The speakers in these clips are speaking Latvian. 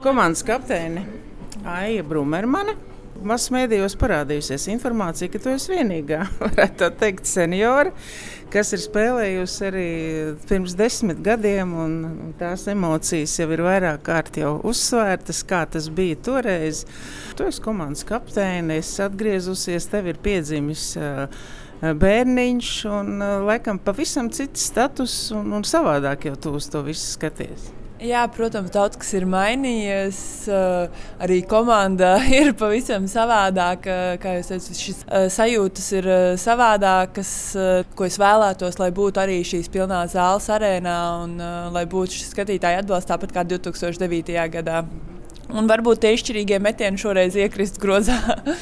Komandas kapteine Aija Brumermane. Masmēdījos parādījusies informācija, ka tu esi vienīgā, varētu tā teikt, seniora, kas ir spēlējusi arī pirms 10 gadiem, un tās emocijas jau ir vairāk kārt jau uzsvērtas, kā tas bija toreiz. Tu esi komandas kapteine, esi atgriezusies, tev ir piedzimis bērniņš, un laikam pavisam cits status un savādāk jau tu uz to visu skaties. Jā, protams, daudz kas ir mainījies. Arī komanda ir pavisam savādāka. Kā jūs teicat, šis sajūtas ir savādākas, ko es vēlētos, lai būtu arī šīs pilnā zāles arēnā un lai būtu šis skatītāju atbalsts tāpat kā 2009. Gadā. Un varbūt tie izšķirīgie metieni šoreiz iekrist grozā.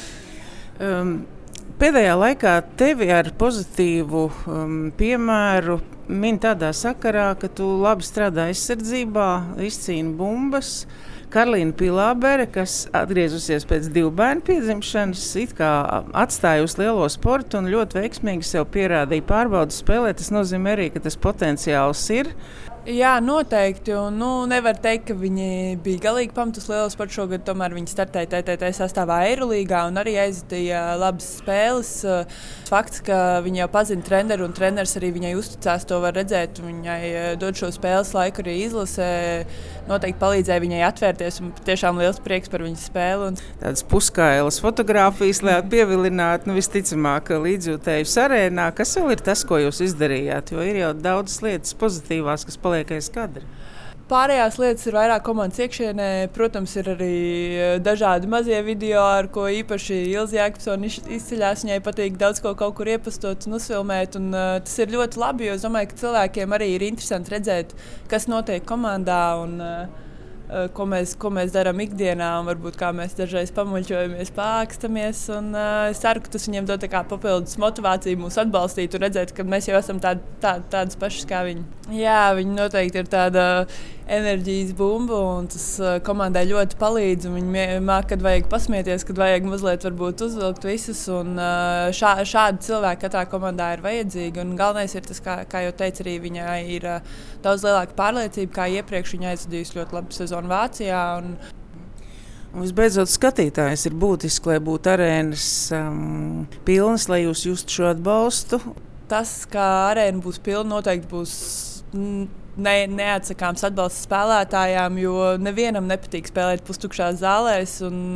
Pēdējā laikā tevi ar pozitīvu piemēru min tādā sakarā, ka tu labi strādā aizsardzībā, izcīni bumbas. Karlīna Pilābere, kas atgriezusies pēc 2 bērnu piedzimšanas, it kā atstāja uz lielo sportu un ļoti veiksmīgi sev pierādīja pārbaudas spēlē. Tas nozīmē arī, ka tas potenciāls ir. Jā, noteikti. Un, nevar teikt, ka viņi bija galīgi pamatus lielo sportu šogad. Tomēr viņi startēja TTT sastāvā Eirolīgā un arī aizvadīja labas spēles. Fakts, ka viņi jau pazina treneru un treneris arī viņai uzticās, to var redzēt. Viņai dod šo spēles laiku arī izlasē. Noteikti palīdzēja viņai atvērties un tiešām liels prieks par viņas spēli. Tādas puskailas fotogrāfijas, lai pievilinātu visticamāk līdzjūtējus arēnā. Kas vēl ir tas, ko jūs izdarījāt? Jo ir jau daudzas lietas pozitīvās, kas paliek aiz kadra. Pārējās lietas ir vairāk komandas iekšienē. Protams, ir arī dažādi mazie video, ar ko īpaši Ilze Jēkabsone izceļās. Viņai patīk daudz ko kaut kur iepastot un uzfilmēt. Un, tas ir ļoti labi, jo es domāju, ka cilvēkiem arī ir interesanti redzēt, kas notiek komandā un ko mēs darām ikdienā, un varbūt kā mēs dažreiz pamuļķojamies, pākstamies. Es ceru, ka tas viņiem dod papildus motivāciju mūs atbalstīt un redzēt, ka mēs jau esam tādas pašas kā viņi. Jā, viņi noteikti ir tāda enerģijas bumba, un tas komandai ļoti palīdz. Viņi māk, kad vajag pasmieties, kad vajag mazliet varbūt uzvilkt visus. Šādi cilvēki katrā komandā ir vajadzīgi. Un galvenais ir tas, kā jau teicu, arī viņai ir daudz lielāka pārliecība, kā iepriekš viņa aizvadījusi ļoti labu sezonu Vācijā. Un visbeidzot, skatītājs ir būtiski, lai būtu arēnas pilnas, lai jūs justu šo atbalstu. Tas, ka arēna būs pilna, noteikti būs neatsakāms atbalsts spēlētājām, jo nevienam nepatīk spēlēt pustukšās zālēs.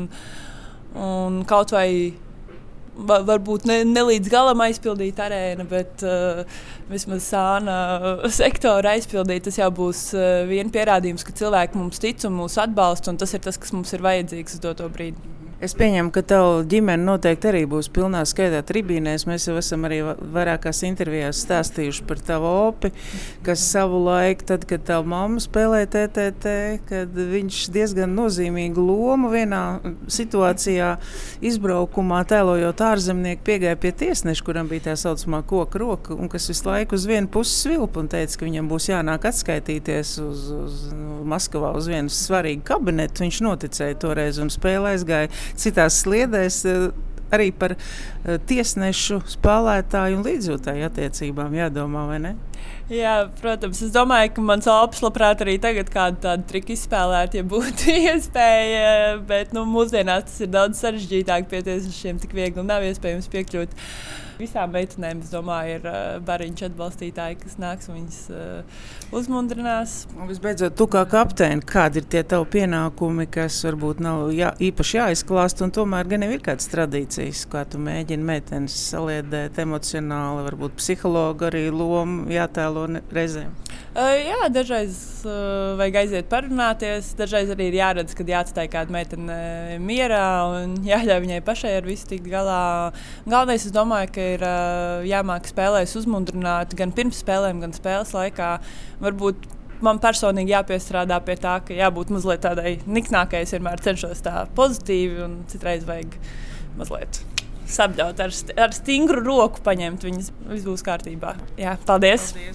Un kaut vai varbūt ne līdz galam aizpildīt arēnu, bet vismaz sāna sektora aizpildīt, tas jau būs vien pierādījums, ka cilvēki mums tic un mūs atbalsta, un tas ir tas, kas mums ir vajadzīgs uz doto brīdi. Es pieņemu, ka tava ģimene noteikti arī būs pilnā skaitā tribīnēs. Mēs jau esam arī vairākās intervijās stāstījuši par tavu opi, kas savu laiku, tad, kad tava mamma spēlēja TTT, kad viņš diezgan nozīmīgu lomu vienā situācijā izbraukumā tēlojot ārzemnieku piegāja pie tiesneša, kuram bija tā saucamā koka roka, un kas visu laiku uz vienu pusi svilpa un teica, ka viņam būs jānāk atskaitīties uz Maskavā uz vienu svarīgu kabinetu. Viņš noticēja toreiz un spēle aizgāja citās sliedēs, arī par tiesnešu, spēlētāju un līdzjūtēju attiecībām jādomā, vai ne? Jā, protams. Es domāju, ka mans opis labprāt arī tagad kādu tādu triku izspēlēt, ja būtu iespēja, bet mūsdienās tas ir daudz sarežģītāk, pie tiesnešiem tik viegli nav iespējams piekļūt. Visām meitenēm, es domāju, ir bariņš atbalstītāji, kas nāks un viņas uzmundrinās. Un visbeidzot, tu kā kapteini, kādi ir tie tavi pienākumi, kas varbūt nav īpaši jāizklāst, un tomēr gan jau ir kādas tradīcijas, kā tu mēģini meitenes saliedēt emocionāli, varbūt psihologu arī lomu jātēlo reizēm? Jā, dažreiz vajag aiziet parunāties, dažreiz arī ir jāredz, kad jāatstāj kāda meitene mierā un jāļauj viņai pašai ar visu tikt galā. Galvenais, es domāju, ka ir jāmāk spēlēs uzmundrināt gan pirms spēlēm, gan spēles laikā. Varbūt man personīgi jāpiestrādā pie tā, ka jābūt mazliet tādai niknākai. Es vienmēr cenšos tā pozitīvi un citreiz vajag mazliet sabļaut ar stingru roku paņemt viņas. Viss būs kārtībā. Jā, paldies!